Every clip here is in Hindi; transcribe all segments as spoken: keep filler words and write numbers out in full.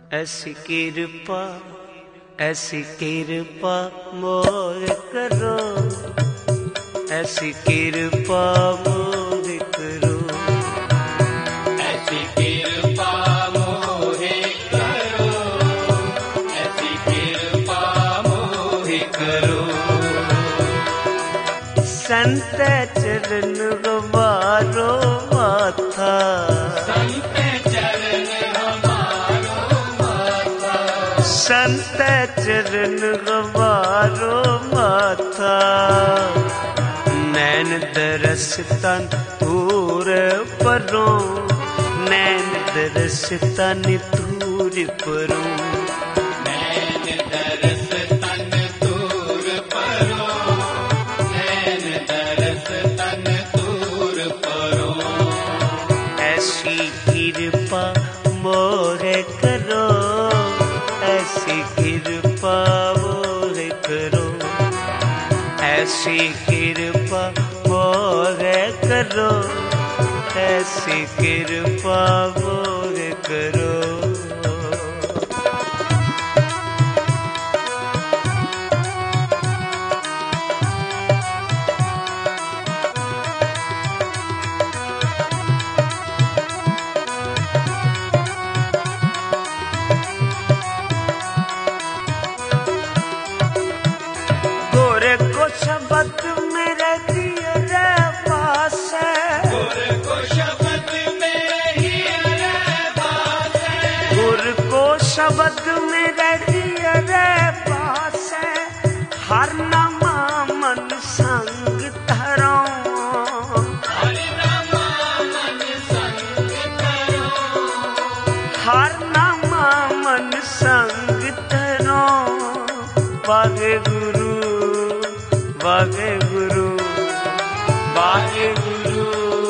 ऐसी कृपा ऐसी कृपा मोर करो, ऐसी कृपा मोर करो, ऐसी कृपा मोर करो, ऐसी कृपा मोर करो। संत चरण गवारो माथा, संत चरण हमारो माथा, संत चरण गवारो माथा। नैन दरस तन दूर परो, नैन दरस तन दूर परो, नैन दरस तन दूर परो, नैन दरस तन दूर परो। ऐसी कृपा मोरे करो, ऐसी कृपा मोरे करो, ऐसी कृपा मोरे करो, ऐसी कृपा मोरे करो। शब्द मेरे दिए रे पास है, गुर को शब्द मेरे दिए रे पास है, गुर को शब्द मेरे दिए रे पास है। हर नामा मन संग धरो, हर नामा मन संग धरो, हर नामा मन संग धरो। वाहे गुरु वाहे गुरु वाहे गुरु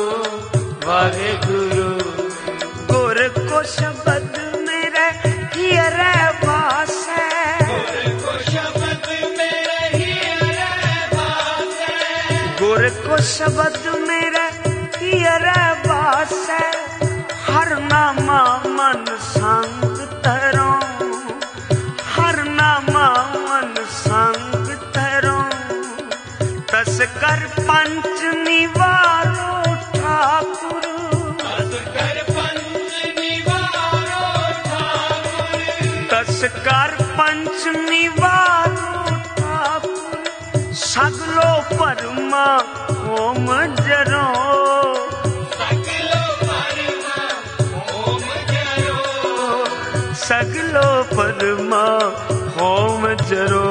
वाहे गुरु। गुर को शब्द मेरे हिय रे वास है, गुर को शब्द मेरे हिय रे वास है, गुर को शब्द मेरे हिय रे वास है। हर नामा मन संग धरो, हर नामा मन संग धरो। तस कर पंच निवारो ठाकुर, तस कर पंच निवारो ठाकुर, तस कर पंच निवारो ठाकुर। सगलो परमा होम जरो, सगलो परमा होम जरो, सगलो परमा होम जरो,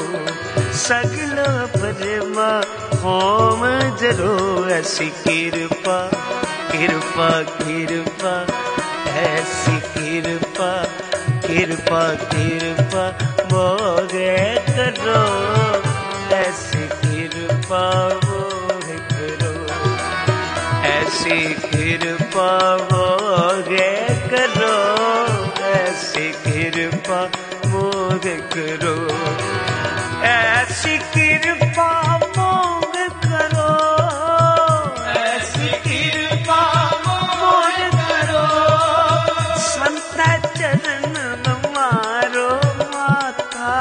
सगलो परमा होम जरो। ऐसी कृपा कृपा कृपा, ऐसी कृपा कृपा कृपा मोरे करो, ऐसी कृपा मोरे करो, ऐसी कृपा मोरे करो, ऐसी कृपा मोरे करो, ऐसी कृपा मोरे करो, ऐसी कृपा मोर करो। संत चरण हमारो माथा,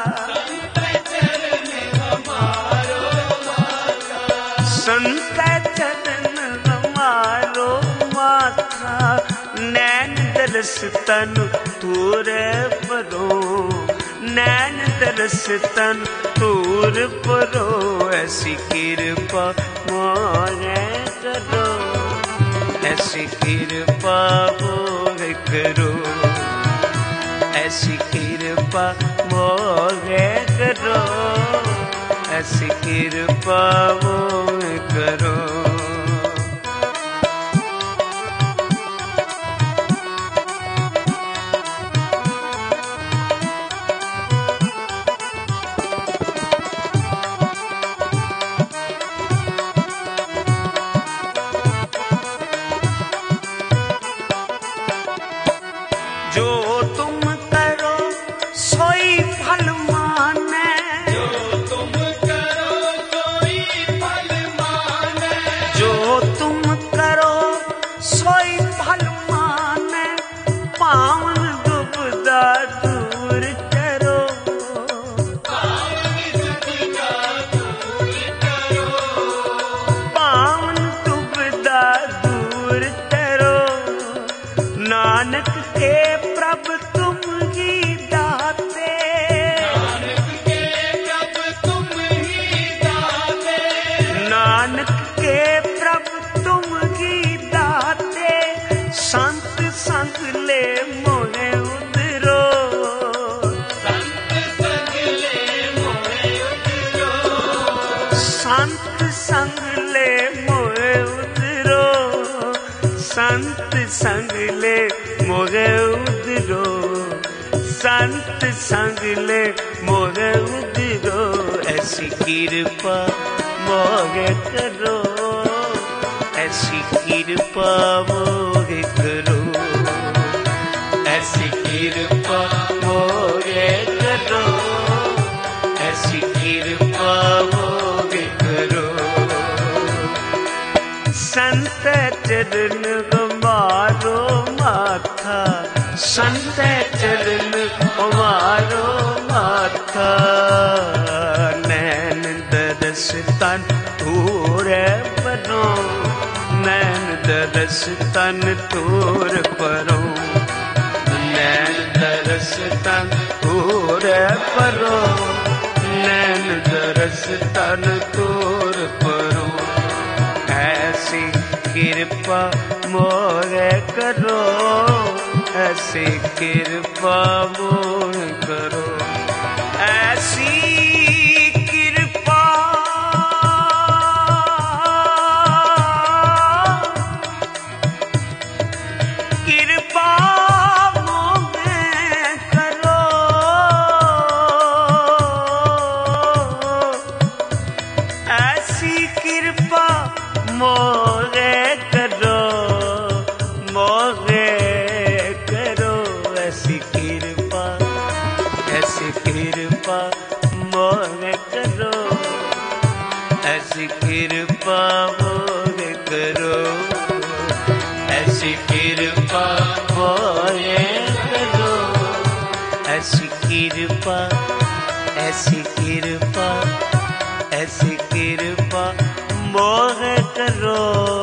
संत चरण हमारो माथा, संत चरण हमारो माथा। नैन दरस तन तूर परो, नैन दरस तन तूर परो। ऐसी कृपा मोरे करो, ऐसी कृपा मोरे करो, ऐसी कृपा मोरे करो, ऐसी कृपा मोरे करो। जो तुम करो सोई फल माने, जो तुम करो सोई फल माने, संत संग ले मोहे उधरो, संत संग ले मोहे उधरो, ऐसी कृपा मोहे करो, ऐसी कृपा मोहे करो, ऐसी कृपा मोहे करो, ऐसी कृपा मोहे करो। संत चरण हमारो माथा, संत चरण हमारो माथा, नैन दरस तन तोर परो, नैन दरस तन तोर परो, नैन दरस तन तोर परो, नैन दरस तन तोर परो, ऐसी कृपा मोरे करो, ऐसी कृपा मोरे करो, ऐसी कृपा कृपा मोरे करो, ऐसी कृपा मोरे करो, मोरे करो, ऐसी कृपा, ऐसी कृपा मोरे करो, ऐसी कृपा मोरे करो, ऐसी कृपा मोरे करो, ऐसी कृपा, ऐसी कृपा, ऐसी कृपा मोहे करो।